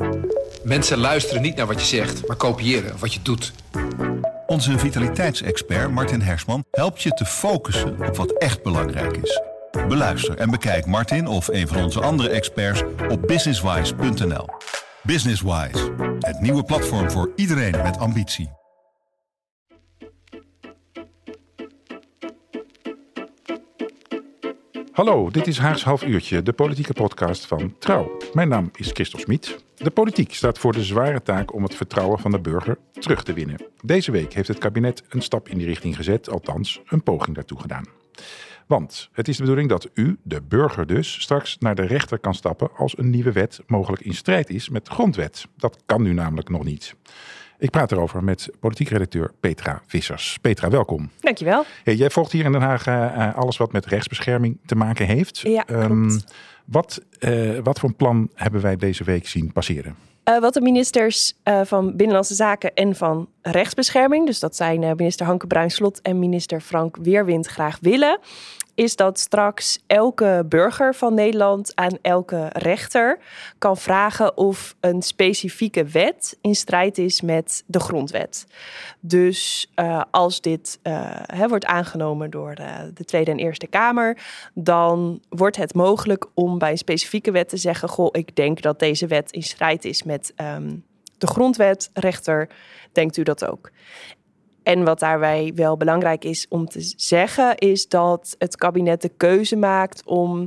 Mensen luisteren niet naar wat je zegt, maar kopiëren wat je doet. Onze vitaliteitsexpert Martin Hersman helpt je te focussen op wat echt belangrijk is. Beluister en bekijk Martin of een van onze andere experts op businesswise.nl. Businesswise, het nieuwe platform voor iedereen met ambitie. Hallo, dit is Haags Half Uurtje, de politieke podcast van Trouw. Mijn naam is Christel Smit. De politiek staat voor de zware taak om het vertrouwen van de burger terug te winnen. Deze week heeft het kabinet een stap in die richting gezet, althans een poging daartoe gedaan. Want het is de bedoeling dat u, de burger dus, straks naar de rechter kan stappen als een nieuwe wet mogelijk in strijd is met de grondwet. Dat kan nu namelijk nog niet. Ik praat erover met politiek redacteur Petra Vissers. Petra, welkom. Dankjewel. Hey, jij volgt hier in Den Haag alles wat met rechtsbescherming te maken heeft. Ja, klopt. Wat voor een plan hebben wij deze week zien passeren? Wat de ministers van Binnenlandse Zaken en van Rechtsbescherming, dus dat zijn minister Hanke Bruins-Slot en minister Frank Weerwind, graag willen, is dat straks elke burger van Nederland aan elke rechter kan vragen of een specifieke wet in strijd is met de grondwet. Dus als dit wordt aangenomen door de Tweede en Eerste Kamer, dan wordt het mogelijk om bij een specifieke wet te zeggen: goh, ik denk dat deze wet in strijd is met de grondwet. Rechter, denkt u dat ook? En wat daarbij wel belangrijk is om te zeggen, is dat het kabinet de keuze maakt om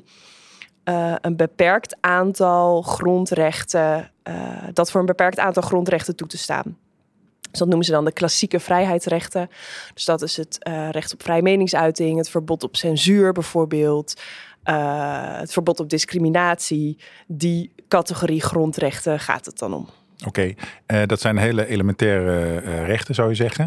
een beperkt aantal grondrechten, dat voor een beperkt aantal grondrechten toe te staan. Dus dat noemen ze dan de klassieke vrijheidsrechten. Dus dat is het recht op vrije meningsuiting, het verbod op censuur bijvoorbeeld, het verbod op discriminatie. Die categorie grondrechten gaat het dan om. Oké, dat zijn hele elementaire rechten, zou je zeggen.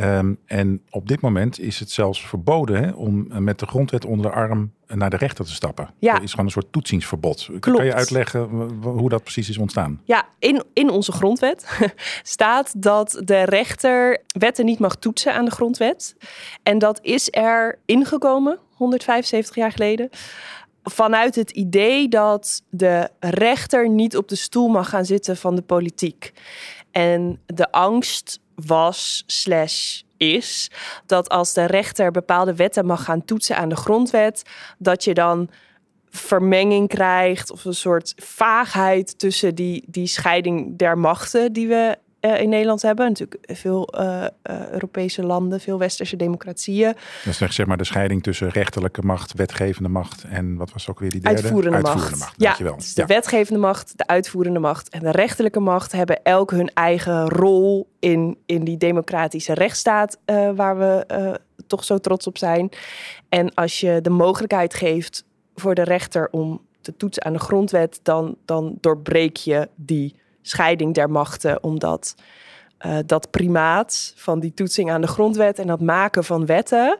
En op dit moment is het zelfs verboden om met de grondwet onder de arm naar de rechter te stappen. Ja. Er is gewoon een soort toetsingsverbod. Klopt. Kan je uitleggen hoe dat precies is ontstaan? Ja, in onze grondwet staat dat de rechter wetten niet mag toetsen aan de grondwet. En dat is er ingekomen, 175 jaar geleden, vanuit het idee dat de rechter niet op de stoel mag gaan zitten van de politiek. En de angst was / is dat als de rechter bepaalde wetten mag gaan toetsen aan de grondwet, dat je dan vermenging krijgt of een soort vaagheid tussen die scheiding der machten die we in Nederland hebben. Natuurlijk veel Europese landen, veel westerse democratieën. Dat is zeg maar de scheiding tussen rechterlijke macht, wetgevende macht en wat was ook weer die derde? Uitvoerende macht. Ja, dus de wetgevende macht, de uitvoerende macht en de rechterlijke macht hebben elk hun eigen rol in die democratische rechtsstaat waar we toch zo trots op zijn. En als je de mogelijkheid geeft voor de rechter om te toetsen aan de grondwet, dan doorbreek je die scheiding der machten, omdat dat primaat van die toetsing aan de grondwet en dat maken van wetten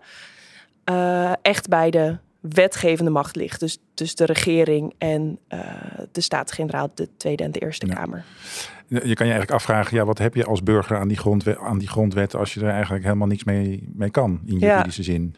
echt bij de wetgevende macht ligt. Dus de regering en de Staten-Generaal, de Tweede en de Eerste Kamer. Je kan je eigenlijk afvragen, wat heb je als burger aan die grondwet als je er eigenlijk helemaal niks mee kan in juridische zin?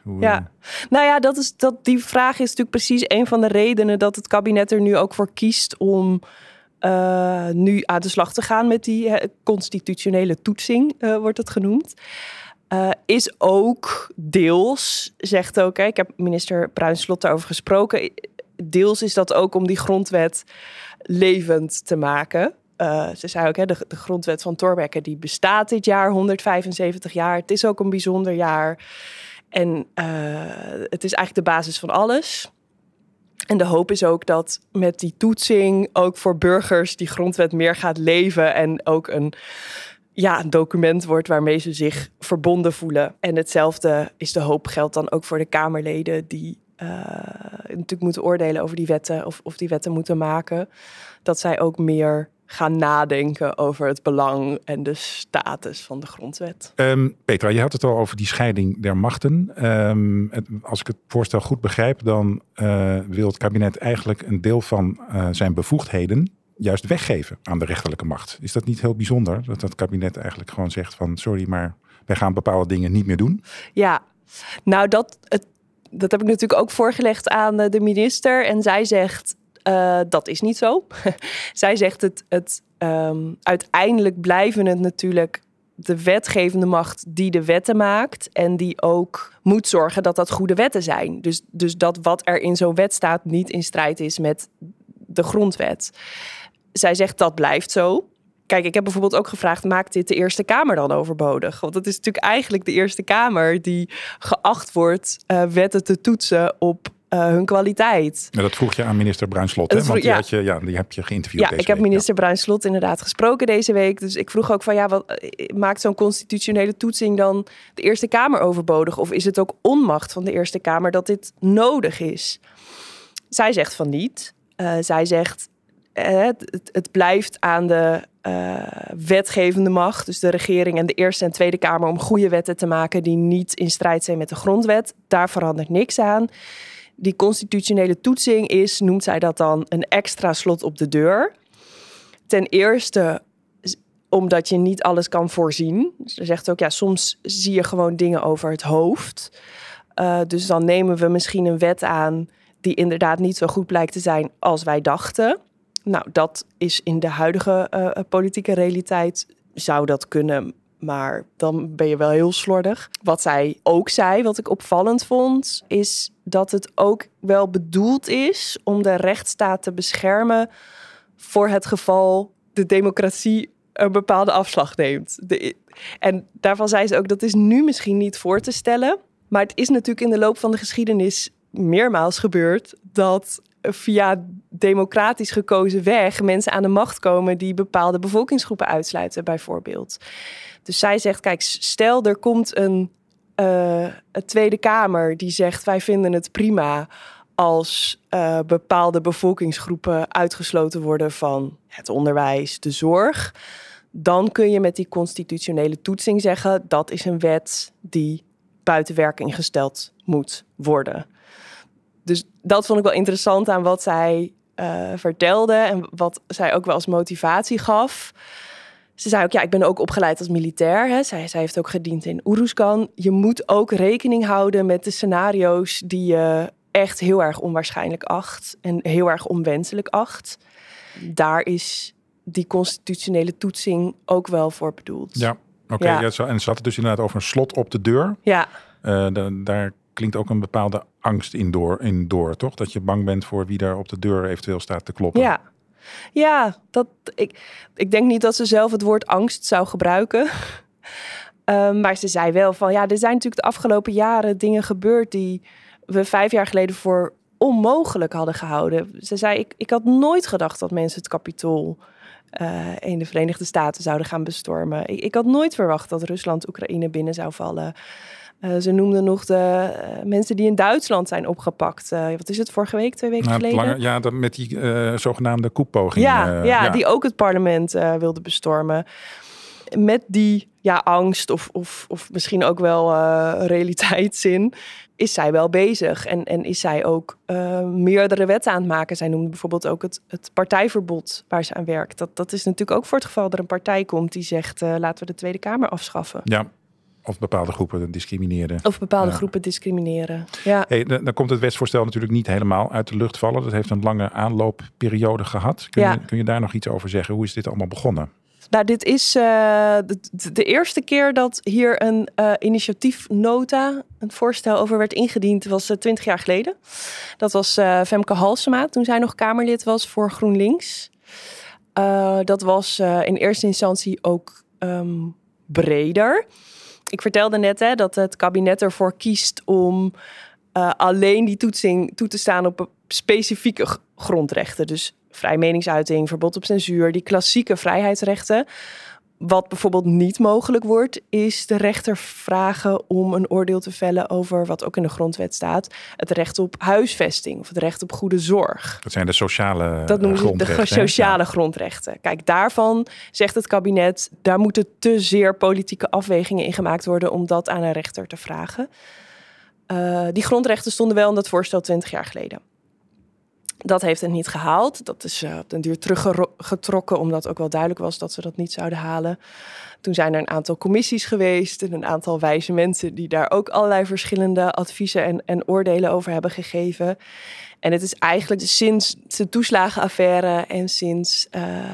Die vraag is natuurlijk precies een van de redenen dat het kabinet er nu ook voor kiest om nu aan de slag te gaan met die constitutionele toetsing, wordt het genoemd. Is ook deels, zegt ook, ik heb minister Bruins-Slot daarover gesproken, deels is dat ook om die grondwet levend te maken. Ze zei ook, de grondwet van Thorbecke, die bestaat dit jaar 175 jaar. Het is ook een bijzonder jaar. En het is eigenlijk de basis van alles. En de hoop is ook dat met die toetsing ook voor burgers die grondwet meer gaat leven en ook een document wordt waarmee ze zich verbonden voelen. En hetzelfde is de hoop, geldt dan ook voor de Kamerleden die natuurlijk moeten oordelen over die wetten of die wetten moeten maken. Dat zij ook meer gaan nadenken over het belang en de status van de grondwet. Petra, je had het al over die scheiding der machten. Als ik het voorstel goed begrijp, dan wil het kabinet eigenlijk een deel van zijn bevoegdheden juist weggeven aan de rechterlijke macht. Is dat niet heel bijzonder dat het kabinet eigenlijk gewoon zegt van sorry, maar wij gaan bepaalde dingen niet meer doen? Ja, nou dat heb ik natuurlijk ook voorgelegd aan de minister. En zij zegt Dat is niet zo. Zij zegt uiteindelijk blijven het natuurlijk de wetgevende macht die de wetten maakt en die ook moet zorgen dat dat goede wetten zijn. Dus dat wat er in zo'n wet staat niet in strijd is met de grondwet. Zij zegt dat blijft zo. Kijk, ik heb bijvoorbeeld ook gevraagd, maakt dit de Eerste Kamer dan overbodig? Want het is natuurlijk eigenlijk de Eerste Kamer die geacht wordt wetten te toetsen op hun kwaliteit. Ja, dat vroeg je aan minister Bruinslot, hè? Want die heb je geïnterviewd deze week. Ik heb minister Bruinslot inderdaad gesproken deze week. Dus ik vroeg ook van, wat maakt zo'n constitutionele toetsing dan de Eerste Kamer overbodig? Of is het ook onmacht van de Eerste Kamer dat dit nodig is? Zij zegt van niet. Zij zegt, het blijft aan de wetgevende macht, dus de regering en de Eerste en Tweede Kamer, om goede wetten te maken die niet in strijd zijn met de grondwet. Daar verandert niks aan. Die constitutionele toetsing is, noemt zij dat dan, een extra slot op de deur. Ten eerste omdat je niet alles kan voorzien. Ze zegt ook, soms zie je gewoon dingen over het hoofd. Dus dan nemen we misschien een wet aan die inderdaad niet zo goed blijkt te zijn als wij dachten. Nou, dat is in de huidige politieke realiteit, zou dat kunnen, maar dan ben je wel heel slordig. Wat zij ook zei, wat ik opvallend vond, is dat het ook wel bedoeld is om de rechtsstaat te beschermen voor het geval de democratie een bepaalde afslag neemt. En daarvan zei ze ook, dat is nu misschien niet voor te stellen, maar het is natuurlijk in de loop van de geschiedenis meermaals gebeurd dat via democratisch gekozen weg mensen aan de macht komen die bepaalde bevolkingsgroepen uitsluiten, bijvoorbeeld. Dus zij zegt, kijk, stel er komt een Tweede Kamer die zegt, wij vinden het prima als bepaalde bevolkingsgroepen uitgesloten worden van het onderwijs, de zorg. Dan kun je met die constitutionele toetsing zeggen, dat is een wet die buiten werking gesteld moet worden. Dus dat vond ik wel interessant aan wat zij vertelde en wat zij ook wel als motivatie gaf. Ze zei ook, ik ben ook opgeleid als militair. Hè. Zij heeft ook gediend in Oeroesgan. Je moet ook rekening houden met de scenario's die je echt heel erg onwaarschijnlijk acht en heel erg onwenselijk acht. Daar is die constitutionele toetsing ook wel voor bedoeld. Ja, oké. Ja, en ze had het dus inderdaad over een slot op de deur. Ja. Daar klinkt ook een bepaalde angst in door, toch? Dat je bang bent voor wie daar op de deur eventueel staat te kloppen. Ja, ik denk niet dat ze zelf het woord angst zou gebruiken. Maar ze zei wel van, er zijn natuurlijk de afgelopen jaren dingen gebeurd die we 5 jaar geleden voor onmogelijk hadden gehouden. Ze zei, ik had nooit gedacht dat mensen het Capitool in de Verenigde Staten zouden gaan bestormen. Ik had nooit verwacht dat Rusland Oekraïne binnen zou vallen. Ze noemden nog de mensen die in Duitsland zijn opgepakt. Wat is het, vorige week, 2 weken geleden? Met die zogenaamde koepoging. Die ook het parlement wilde bestormen. Met die angst of misschien ook wel realiteitszin is zij wel bezig. En is zij ook meerdere wetten aan het maken. Zij noemde bijvoorbeeld ook het partijverbod waar ze aan werkt. Dat is natuurlijk ook voor het geval er een partij komt die zegt, laten we de Tweede Kamer afschaffen. Ja. Of bepaalde groepen discrimineren. Groepen discrimineren, ja. Hey, dan komt het wetsvoorstel natuurlijk niet helemaal uit de lucht vallen. Dat heeft een lange aanloopperiode gehad. Kun je daar nog iets over zeggen? Hoe is dit allemaal begonnen? Nou, dit is de eerste keer dat hier een initiatiefnota, een voorstel over werd ingediend, was 20 jaar geleden. Dat was Femke Halsema, toen zij nog Kamerlid was voor GroenLinks. Dat was in eerste instantie ook breder. Ik vertelde net dat het kabinet ervoor kiest om alleen die toetsing toe te staan op specifieke grondrechten. Dus vrije meningsuiting, verbod op censuur, die klassieke vrijheidsrechten. Wat bijvoorbeeld niet mogelijk wordt, is de rechter vragen om een oordeel te vellen over, wat ook in de grondwet staat, het recht op huisvesting of het recht op goede zorg. Dat zijn de sociale grondrechten. Dat noemen ze de sociale grondrechten. Kijk, daarvan zegt het kabinet, daar moeten te zeer politieke afwegingen in gemaakt worden om dat aan een rechter te vragen. Die grondrechten stonden wel in dat voorstel 20 jaar geleden. Dat heeft het niet gehaald. Dat is op den duur teruggetrokken, omdat ook wel duidelijk was dat ze dat niet zouden halen. Toen zijn er een aantal commissies geweest en een aantal wijze mensen die daar ook allerlei verschillende adviezen en oordelen over hebben gegeven. En het is eigenlijk sinds de toeslagenaffaire en sinds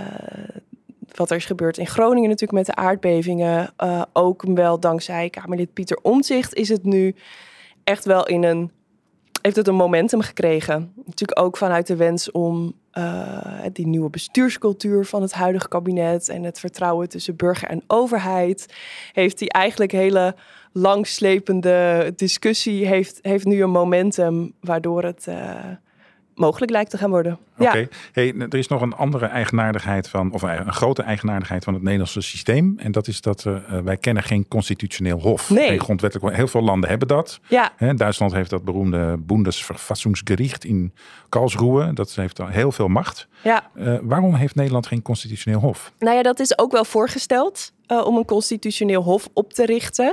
wat er is gebeurd in Groningen natuurlijk met de aardbevingen, ook wel dankzij Kamerlid Pieter Omtzigt is het nu echt wel heeft het een momentum gekregen. Natuurlijk ook vanuit de wens om die nieuwe bestuurscultuur van het huidige kabinet en het vertrouwen tussen burger en overheid. Heeft die eigenlijk hele langslepende discussie heeft nu een momentum waardoor het mogelijk lijkt te gaan worden. Oké. Ja. Hey, er is nog een andere eigenaardigheid een grote eigenaardigheid van het Nederlandse systeem. En dat is dat wij kennen geen constitutioneel hof. Nee. Grondwettelijk, heel veel landen hebben dat. Ja. Duitsland heeft dat beroemde Bundesverfassungsgericht in Karlsruhe. Dat heeft heel veel macht. Ja. Waarom heeft Nederland geen constitutioneel hof? Nou ja, dat is ook wel voorgesteld om een constitutioneel hof op te richten.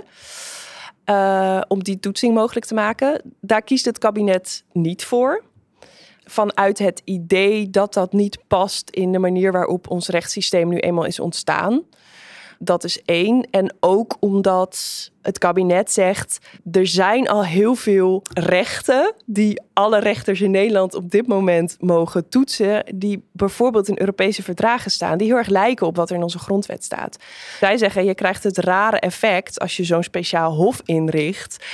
Om die toetsing mogelijk te maken. Daar kiest het kabinet niet voor. Vanuit het idee dat dat niet past in de manier waarop ons rechtssysteem nu eenmaal is ontstaan. Dat is 1. En ook omdat het kabinet zegt, er zijn al heel veel rechten die alle rechters in Nederland op dit moment mogen toetsen, die bijvoorbeeld in Europese verdragen staan, die heel erg lijken op wat er in onze grondwet staat. Zij zeggen, je krijgt het rare effect als je zo'n speciaal hof inricht,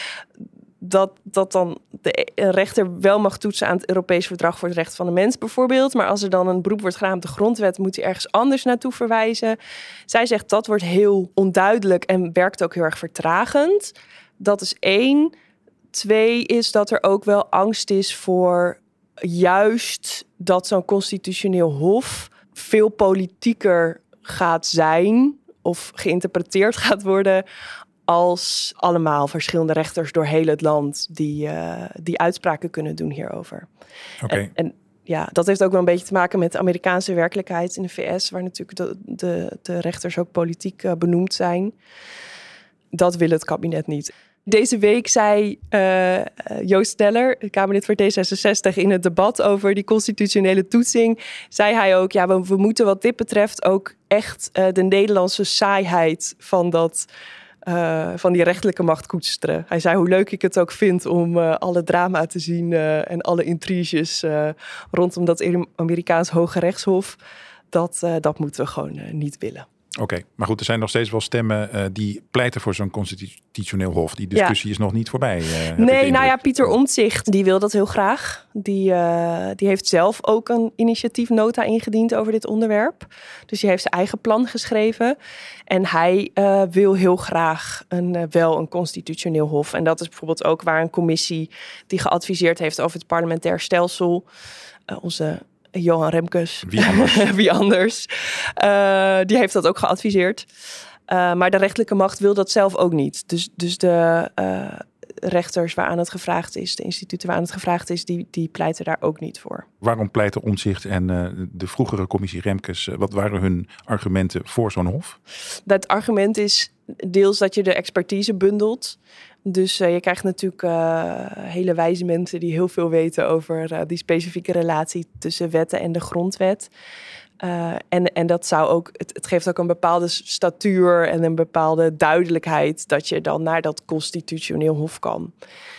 dat dan de rechter wel mag toetsen aan het Europees Verdrag voor het Recht van de Mens bijvoorbeeld. Maar als er dan een beroep wordt gedaan op de grondwet, moet hij ergens anders naartoe verwijzen. Zij zegt dat wordt heel onduidelijk en werkt ook heel erg vertragend. Dat is 1. 2 is dat er ook wel angst is voor juist dat zo'n constitutioneel hof veel politieker gaat zijn of geïnterpreteerd gaat worden als allemaal verschillende rechters door heel het land die uitspraken kunnen doen hierover. Okay. En ja, dat heeft ook wel een beetje te maken met de Amerikaanse werkelijkheid in de VS, waar natuurlijk de rechters ook politiek benoemd zijn. Dat wil het kabinet niet. Deze week zei Joost Teller, Kamerlid voor D66, in het debat over die constitutionele toetsing, zei hij ook, ja, we moeten wat dit betreft ook echt de Nederlandse saaiheid van die rechterlijke macht koesteren. Hij zei hoe leuk ik het ook vind om alle drama te zien en alle intriges rondom dat Amerikaans Hoge Rechtshof. Dat moeten we gewoon niet willen. Oké, maar goed, er zijn nog steeds wel stemmen die pleiten voor zo'n constitutioneel hof. Die discussie is nog niet voorbij. Nee, nou ja, Pieter Omtzigt, die wil dat heel graag. Die heeft zelf ook een initiatiefnota ingediend over dit onderwerp. Dus die heeft zijn eigen plan geschreven. En hij wil heel graag wel een constitutioneel hof. En dat is bijvoorbeeld ook waar een commissie die geadviseerd heeft over het parlementair stelsel, onze Johan Remkes. Wie anders. Die heeft dat ook geadviseerd. Maar de rechterlijke macht wil dat zelf ook niet. Dus de rechters waaraan het gevraagd is, de instituten waaraan het gevraagd is, die pleiten daar ook niet voor. Waarom pleiten Omtzigt en de vroegere commissie Remkes, wat waren hun argumenten voor zo'n hof? Dat argument is deels dat je de expertise bundelt. Dus je krijgt natuurlijk hele wijze mensen die heel veel weten over die specifieke relatie tussen wetten en de grondwet. En dat zou ook, het geeft ook een bepaalde statuur en een bepaalde duidelijkheid dat je dan naar dat constitutioneel hof kan.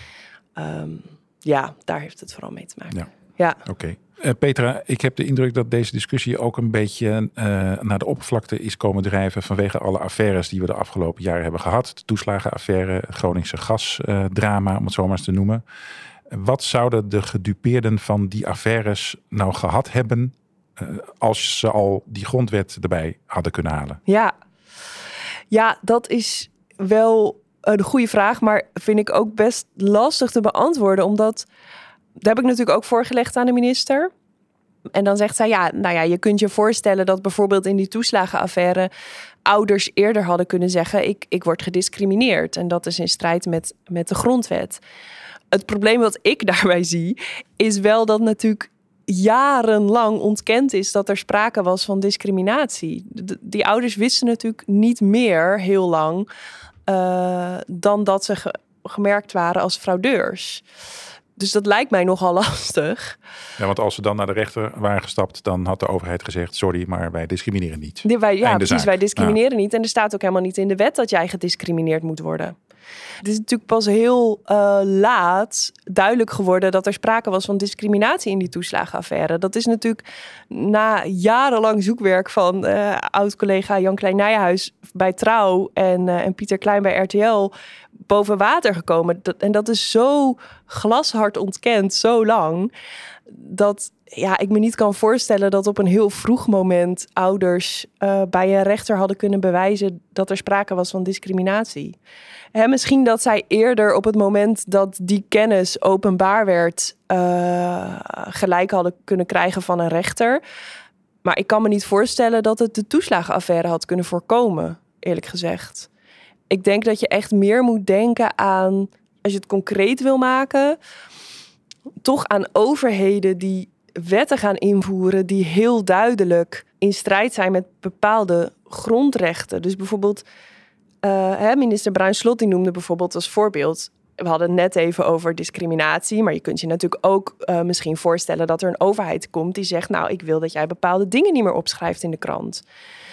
Ja, daar heeft het vooral mee te maken. Ja. Oké. Petra, ik heb de indruk dat deze discussie ook een beetje naar de oppervlakte is komen drijven vanwege alle affaires die we de afgelopen jaren hebben gehad. De toeslagenaffaire, het Groningse gasdrama, om het zo maar eens te noemen. Wat zouden de gedupeerden van die affaires nou gehad hebben als ze al die grondwet erbij hadden kunnen halen? Ja, dat is wel een goede vraag, maar vind ik ook best lastig te beantwoorden, omdat daar heb ik natuurlijk ook voorgelegd aan de minister. En dan zegt zij, je kunt je voorstellen dat bijvoorbeeld in die toeslagenaffaire ouders eerder hadden kunnen zeggen, ik word gediscrimineerd. En dat is in strijd met de grondwet. Het probleem wat ik daarbij zie, is wel dat natuurlijk jarenlang ontkend is dat er sprake was van discriminatie. Die ouders wisten natuurlijk niet meer heel lang dan dat ze gemerkt waren als fraudeurs. Dus dat lijkt mij nogal lastig. Ja, want als ze dan naar de rechter waren gestapt, dan had de overheid gezegd, sorry, maar wij discrimineren niet. Wij discrimineren niet. En er staat ook helemaal niet in de wet dat jij gediscrimineerd moet worden. Het is natuurlijk pas heel laat duidelijk geworden dat er sprake was van discriminatie in die toeslagenaffaire. Dat is natuurlijk na jarenlang zoekwerk van oud-collega Jan-Klein Nijhuis bij Trouw en Pieter Klein bij RTL boven water gekomen. En dat is zo glashard ontkend, zo lang, dat ik me niet kan voorstellen dat op een heel vroeg moment ouders bij een rechter hadden kunnen bewijzen dat er sprake was van discriminatie. Misschien dat zij eerder op het moment dat die kennis openbaar werd gelijk hadden kunnen krijgen van een rechter. Maar ik kan me niet voorstellen dat het de toeslagenaffaire had kunnen voorkomen, eerlijk gezegd. Ik denk dat je echt meer moet denken aan, als je het concreet wil maken, toch aan overheden die wetten gaan invoeren die heel duidelijk in strijd zijn met bepaalde grondrechten. Dus bijvoorbeeld, minister Bruins-Slot die noemde bijvoorbeeld als voorbeeld, we hadden het net even over discriminatie, maar je kunt je natuurlijk ook misschien voorstellen dat er een overheid komt die zegt, nou, ik wil dat jij bepaalde dingen niet meer opschrijft in de krant.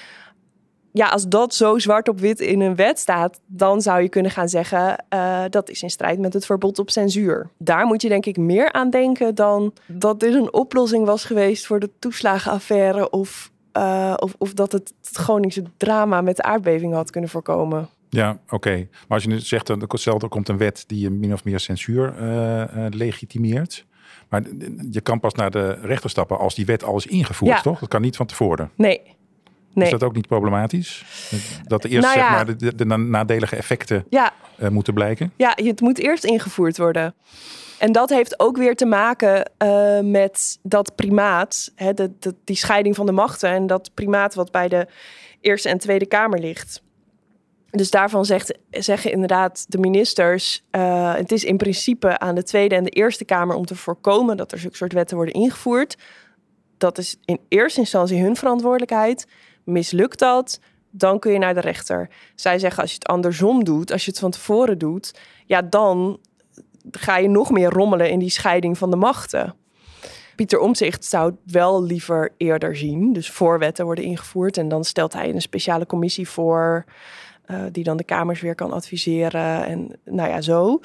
Ja, als dat zo zwart op wit in een wet staat, dan zou je kunnen gaan zeggen, dat is in strijd met het verbod op censuur. Daar moet je denk ik meer aan denken dan dat dit een oplossing was geweest voor de toeslagenaffaire of dat het Groningse drama met de aardbeving had kunnen voorkomen. Ja, oké. Maar als je nu zegt dat er komt een wet die min of meer censuur legitimeert. Maar je kan pas naar de rechter stappen als die wet al is ingevoerd, toch? Dat kan niet van tevoren. Nee. Is dat ook niet problematisch? Dat er eerst zeg maar de nadelige effecten moeten blijken? Ja, het moet eerst ingevoerd worden. En dat heeft ook weer te maken met dat primaat, die scheiding van de machten en dat primaat wat bij de Eerste en Tweede Kamer ligt. Dus daarvan zeggen inderdaad de ministers, het is in principe aan de Tweede en de Eerste Kamer om te voorkomen dat er zulke soort wetten worden ingevoerd. Dat is in eerste instantie hun verantwoordelijkheid. Mislukt dat, dan kun je naar de rechter. Zij zeggen, als je het andersom doet, als je het van tevoren doet, dan ga je nog meer rommelen in die scheiding van de machten. Pieter Omtzigt zou het wel liever eerder zien. Dus voorwetten worden ingevoerd en dan stelt hij een speciale commissie voor die dan de Kamers weer kan adviseren en zo.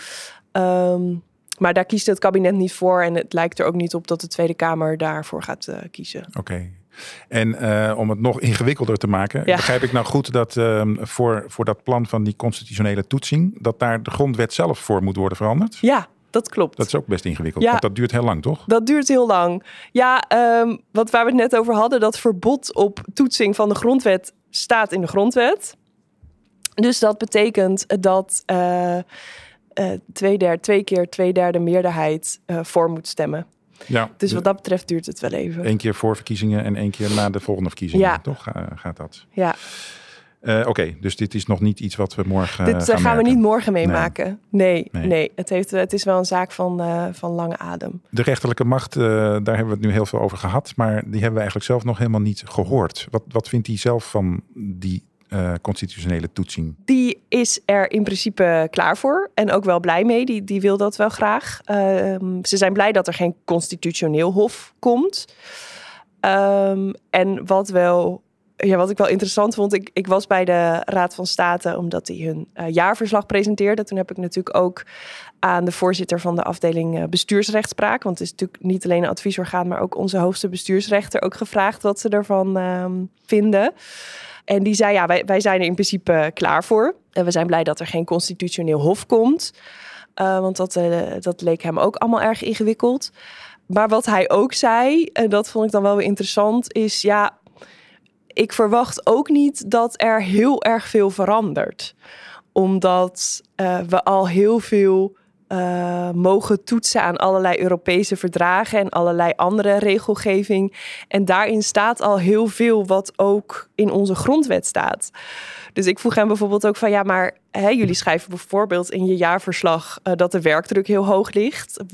Maar daar kiest het kabinet niet voor en het lijkt er ook niet op dat de Tweede Kamer daarvoor gaat kiezen. Oké. En om het nog ingewikkelder te maken, begrijp ik nou goed dat voor dat plan van die constitutionele toetsing, dat daar de grondwet zelf voor moet worden veranderd? Ja, dat klopt. Dat is ook best ingewikkeld, want dat duurt heel lang, toch? Dat duurt heel lang. Ja, waar we het net over hadden, dat verbod op toetsing van de grondwet staat in de grondwet. Dus dat betekent dat 2/3 meerderheid voor moet stemmen. Ja, dus wat dat betreft duurt het wel even. 1 keer voor verkiezingen en 1 keer na de volgende verkiezingen, toch? Gaat dat? Ja. Oké, dus dit is nog niet iets wat we morgen Dit gaan we niet morgen meemaken. Nee. Het is wel een zaak van lange adem. De rechterlijke macht, daar hebben we het nu heel veel over gehad, maar die hebben we eigenlijk zelf nog helemaal niet gehoord. Wat vindt hij zelf van die constitutionele toetsing? Die is er in principe klaar voor en ook wel blij mee. Die wil dat wel graag. Ze zijn blij dat er geen constitutioneel hof komt. En wat ik wel interessant vond, ik was bij de Raad van State omdat die hun jaarverslag presenteerde. Toen heb ik natuurlijk ook aan de voorzitter van de afdeling bestuursrechtspraak, want het is natuurlijk niet alleen een adviesorgaan, maar ook onze hoogste bestuursrechter ook gevraagd wat ze ervan vinden. En die zei, wij zijn er in principe klaar voor. En we zijn blij dat er geen constitutioneel hof komt. Want dat leek hem ook allemaal erg ingewikkeld. Maar wat hij ook zei, en dat vond ik dan wel weer interessant, is ik verwacht ook niet dat er heel erg veel verandert. Omdat we al heel veel mogen toetsen aan allerlei Europese verdragen en allerlei andere regelgeving. En daarin staat al heel veel wat ook in onze grondwet staat. Dus ik vroeg hem bijvoorbeeld ook van jullie schrijven bijvoorbeeld in je jaarverslag dat de werkdruk heel hoog ligt.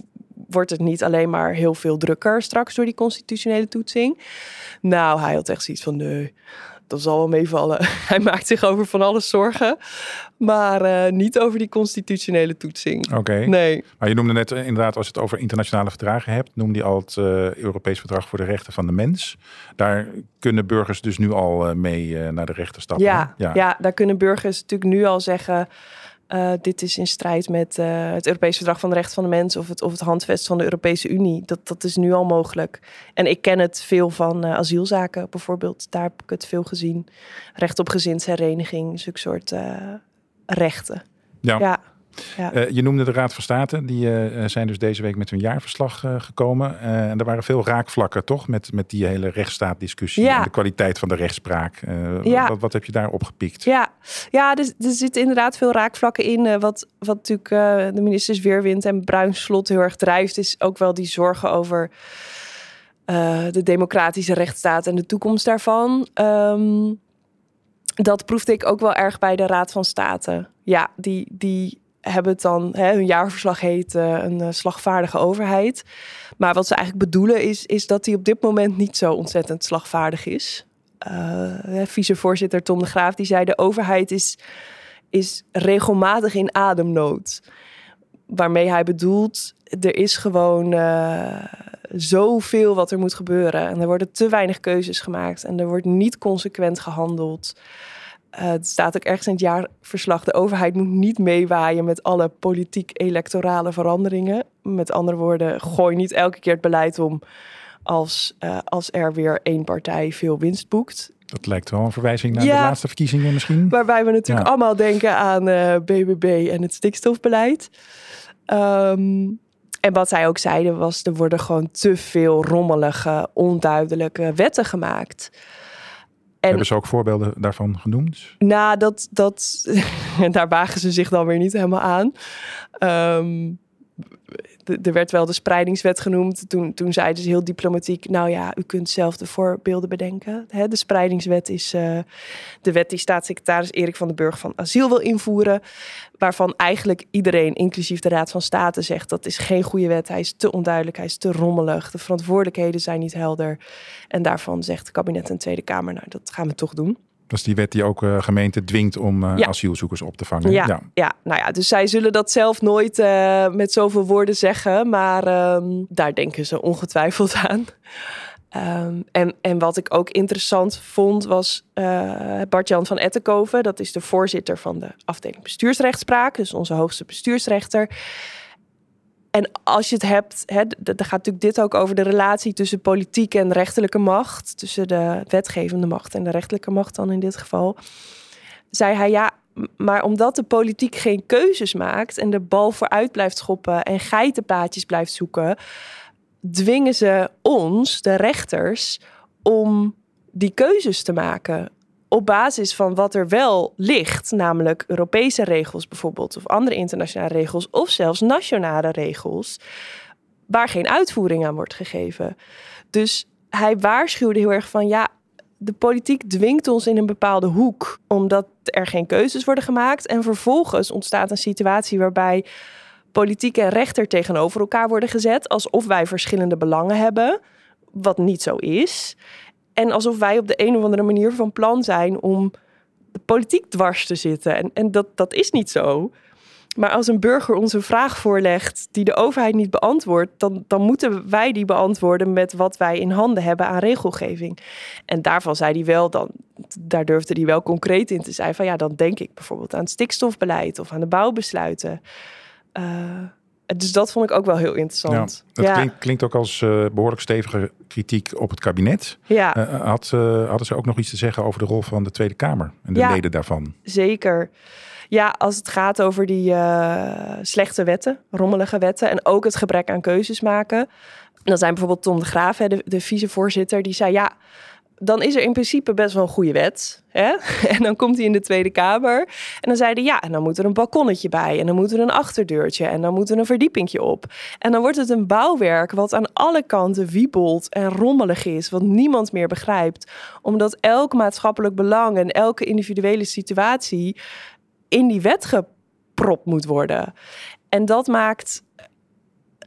wordt het niet alleen maar heel veel drukker straks door die constitutionele toetsing. Nou, hij had echt zoiets van, nee, dat zal wel meevallen. Hij maakt zich over van alles zorgen, maar niet over die constitutionele toetsing. Oké. Nee. Maar je noemde net inderdaad, als je het over internationale verdragen hebt, noemde je al het Europees Verdrag voor de Rechten van de Mens. Daar kunnen burgers dus nu al mee naar de rechter stappen. Ja, daar kunnen burgers natuurlijk nu al zeggen, dit is in strijd met het Europees Verdrag van de Rechten van de Mens of het handvest van de Europese Unie. Dat is nu al mogelijk. En ik ken het veel van asielzaken bijvoorbeeld. Daar heb ik het veel gezien. Recht op gezinshereniging, zulke soort rechten. Ja. Je noemde de Raad van State. Die zijn dus deze week met hun jaarverslag gekomen. En er waren veel raakvlakken, toch? Met die hele rechtsstaatdiscussie en de kwaliteit van de rechtspraak. Wat heb je daar opgepikt? Ja, dus er zitten inderdaad veel raakvlakken in. Wat natuurlijk de ministers Weerwind en Bruins-Slot heel erg drijft, is ook wel die zorgen over de democratische rechtsstaat en de toekomst daarvan. Dat proefde ik ook wel erg bij de Raad van State. Ja, die hebben het dan, hun jaarverslag heet een slagvaardige overheid. Maar wat ze eigenlijk bedoelen is dat die op dit moment niet zo ontzettend slagvaardig is. Vicevoorzitter Tom de Graaf die zei, de overheid is regelmatig in ademnood. Waarmee hij bedoelt, er is gewoon zoveel wat er moet gebeuren. En er worden te weinig keuzes gemaakt. En er wordt niet consequent gehandeld. Het staat ook ergens in het jaarverslag. De overheid moet niet meewaaien met alle politiek-electorale veranderingen. Met andere woorden, gooi niet elke keer het beleid om als er weer één partij veel winst boekt. Dat lijkt wel een verwijzing naar de laatste verkiezingen misschien. Waarbij we natuurlijk allemaal denken aan BBB en het stikstofbeleid. En wat zij ook zeiden was, er worden gewoon te veel rommelige, onduidelijke wetten gemaakt. Hebben ze ook voorbeelden daarvan genoemd? Nou, daar wagen ze zich dan weer niet helemaal aan. Er werd wel de spreidingswet genoemd. Toen zeiden ze heel diplomatiek, nou ja, u kunt zelf de voorbeelden bedenken. De spreidingswet is de wet die staatssecretaris Erik van den Burg van Asiel wil invoeren. Waarvan eigenlijk iedereen, inclusief de Raad van State, zegt dat is geen goede wet. Hij is te onduidelijk, hij is te rommelig. De verantwoordelijkheden zijn niet helder. En daarvan zegt het kabinet en Tweede Kamer, nou dat gaan we toch doen. Dat is die wet die ook gemeenten dwingt om asielzoekers op te vangen. Ja, nou ja, dus zij zullen dat zelf nooit met zoveel woorden zeggen. Maar daar denken ze ongetwijfeld aan. En wat ik ook interessant vond was Bart-Jan van Ettenkoven. Dat is de voorzitter van de afdeling bestuursrechtspraak. Dus onze hoogste bestuursrechter. En als je het hebt, dan gaat natuurlijk dit ook over de relatie tussen politiek en rechterlijke macht. Tussen de wetgevende macht en de rechterlijke macht dan in dit geval. Zei hij, maar omdat de politiek geen keuzes maakt en de bal vooruit blijft schoppen en geitenpaadjes blijft zoeken, dwingen ze ons, de rechters, om die keuzes te maken. Op basis van wat er wel ligt, namelijk Europese regels bijvoorbeeld, of andere internationale regels, of zelfs nationale regels, waar geen uitvoering aan wordt gegeven. Dus hij waarschuwde heel erg van, de politiek dwingt ons in een bepaalde hoek, omdat er geen keuzes worden gemaakt. En vervolgens ontstaat een situatie waarbij politiek en rechter tegenover elkaar worden gezet, alsof wij verschillende belangen hebben, wat niet zo is. En alsof wij op de een of andere manier van plan zijn om de politiek dwars te zitten. En dat is niet zo. Maar als een burger ons een vraag voorlegt die de overheid niet beantwoordt, dan moeten wij die beantwoorden met wat wij in handen hebben aan regelgeving. En daarvan zei hij wel, daar durfde hij wel concreet in te zijn van dan denk ik bijvoorbeeld aan het stikstofbeleid of aan de bouwbesluiten. Dus dat vond ik ook wel heel interessant. Dat klinkt ook als behoorlijk stevige kritiek op het kabinet. Hadden ze ook nog iets te zeggen over de rol van de Tweede Kamer en de leden daarvan? Zeker. Ja, als het gaat over die slechte wetten, rommelige wetten en ook het gebrek aan keuzes maken. Dan zijn bijvoorbeeld Tom de Graaf, de vicevoorzitter, die zei dan is er in principe best wel een goede wet. Hè? En dan komt hij in de Tweede Kamer. En dan zei hij, en dan moet er een balkonnetje bij. En dan moet er een achterdeurtje. En dan moet er een verdiepingje op. En dan wordt het een bouwwerk wat aan alle kanten wiebelt en rommelig is. Wat niemand meer begrijpt. Omdat elk maatschappelijk belang en elke individuele situatie in die wet gepropt moet worden. En dat maakt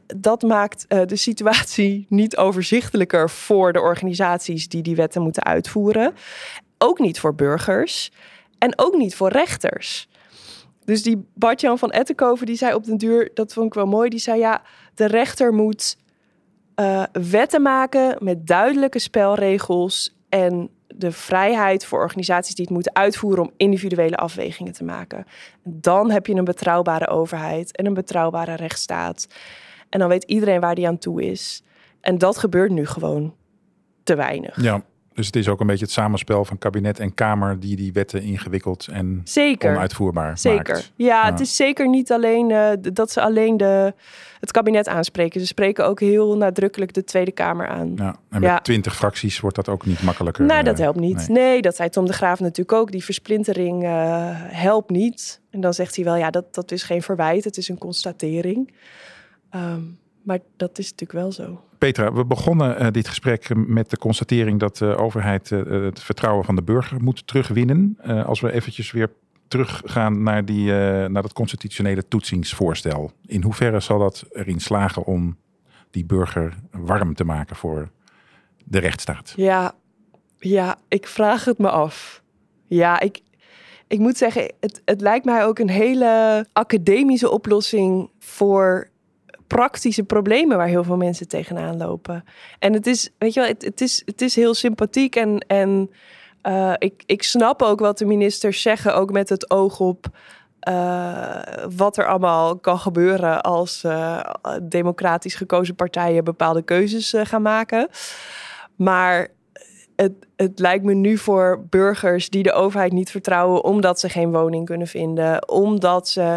dat maakt de situatie niet overzichtelijker voor de organisaties die wetten moeten uitvoeren. Ook niet voor burgers en ook niet voor rechters. Dus die Bart-Jan van Ettenkoven die zei op den duur, dat vond ik wel mooi, die zei de rechter moet wetten maken met duidelijke spelregels en de vrijheid voor organisaties die het moeten uitvoeren om individuele afwegingen te maken. Dan heb je een betrouwbare overheid en een betrouwbare rechtsstaat. En dan weet iedereen waar die aan toe is. En dat gebeurt nu gewoon te weinig. Ja, dus het is ook een beetje het samenspel van kabinet en Kamer die wetten ingewikkeld en onuitvoerbaar maakt. Ja, het is zeker niet alleen dat ze alleen het kabinet aanspreken. Ze spreken ook heel nadrukkelijk de Tweede Kamer aan. Ja, en met 20 fracties wordt dat ook niet makkelijker. Nou, dat helpt niet. Nee, dat zei Tom de Graaf natuurlijk ook. Die versplintering helpt niet. En dan zegt hij wel, dat is geen verwijt. Het is een constatering. Maar dat is natuurlijk wel zo. Petra, we begonnen dit gesprek met de constatering dat de overheid het vertrouwen van de burger moet terugwinnen. Als we eventjes weer teruggaan naar dat constitutionele toetsingsvoorstel. In hoeverre zal dat erin slagen om die burger warm te maken voor de rechtsstaat? Ja, ik vraag het me af. Ja, ik moet zeggen, het lijkt mij ook een hele academische oplossing voor praktische problemen waar heel veel mensen tegenaan lopen. En het is, weet je wel, het is heel sympathiek en ik snap ook wat de ministers zeggen, ook met het oog op wat er allemaal kan gebeuren als democratisch gekozen partijen bepaalde keuzes gaan maken. Maar het lijkt me nu voor burgers die de overheid niet vertrouwen omdat ze geen woning kunnen vinden, omdat ze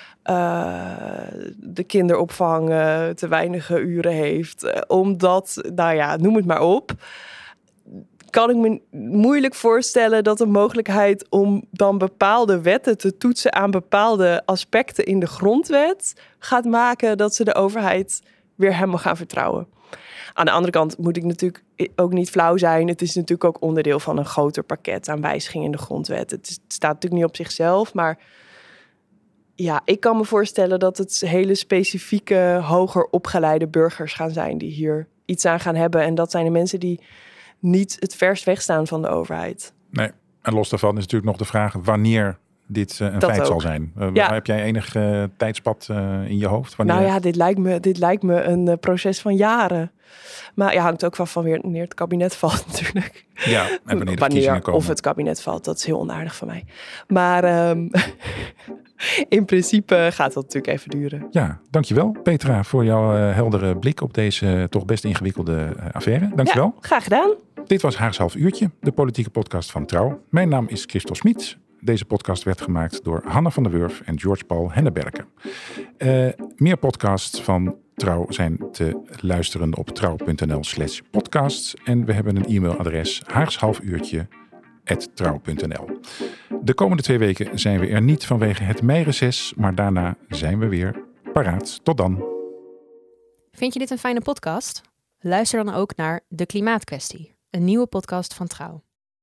de kinderopvang te weinige uren heeft, omdat, noem het maar op, kan ik me moeilijk voorstellen dat de mogelijkheid om dan bepaalde wetten te toetsen aan bepaalde aspecten in de grondwet gaat maken dat ze de overheid weer helemaal gaan vertrouwen. Aan de andere kant moet ik natuurlijk ook niet flauw zijn. Het is natuurlijk ook onderdeel van een groter pakket aan wijzigingen in de grondwet. Het staat natuurlijk niet op zichzelf, maar ja, ik kan me voorstellen dat het hele specifieke, hoger opgeleide burgers gaan zijn die hier iets aan gaan hebben. En dat zijn de mensen die niet het verst wegstaan van de overheid. Nee, en los daarvan is natuurlijk nog de vraag wanneer dit een feit ook zal zijn. Heb jij enig tijdspad in je hoofd? Wanneer? Nou ja, dit lijkt me een proces van jaren. Maar hangt ook van wanneer het kabinet valt natuurlijk. Ja, en wanneer de verkiezingen komen. Of het kabinet valt, dat is heel onaardig van mij. Maar in principe gaat dat natuurlijk even duren. Ja, dankjewel Petra voor jouw heldere blik op deze toch best ingewikkelde affaire. Dankjewel. Ja, graag gedaan. Dit was Haags Half Uurtje, de politieke podcast van Trouw. Mijn naam is Christel Smit. Deze podcast werd gemaakt door Hanne van der Wurf en George Paul Henneberken. Meer podcasts van Trouw zijn te luisteren op trouw.nl/podcasts. En we hebben een e-mailadres haagshalfuurtje@trouw.nl. De komende 2 weken zijn we er niet vanwege het meireces, maar daarna zijn we weer paraat. Tot dan. Vind je dit een fijne podcast? Luister dan ook naar De Klimaatkwestie, een nieuwe podcast van Trouw.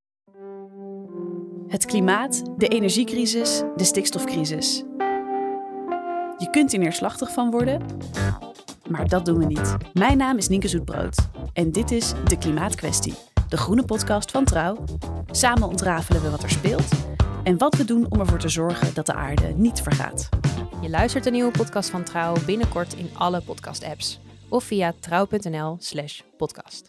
Het klimaat, de energiecrisis, de stikstofcrisis. Je kunt er neerslachtig van worden, maar dat doen we niet. Mijn naam is Nienke Zoetbrood en dit is De Klimaatkwestie, de groene podcast van Trouw. Samen ontrafelen we wat er speelt en wat we doen om ervoor te zorgen dat de aarde niet vergaat. Je luistert de nieuwe podcast van Trouw binnenkort in alle podcast-apps of via trouw.nl/podcast.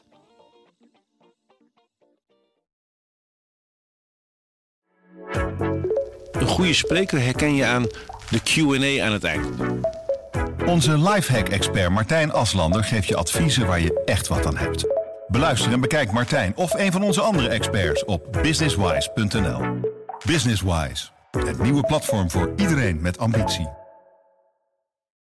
Een goede spreker herken je aan de Q&A aan het eind. Onze lifehack-expert Martijn Aslander geeft je adviezen waar je echt wat aan hebt. Beluister en bekijk Martijn of een van onze andere experts op businesswise.nl. Businesswise, het nieuwe platform voor iedereen met ambitie.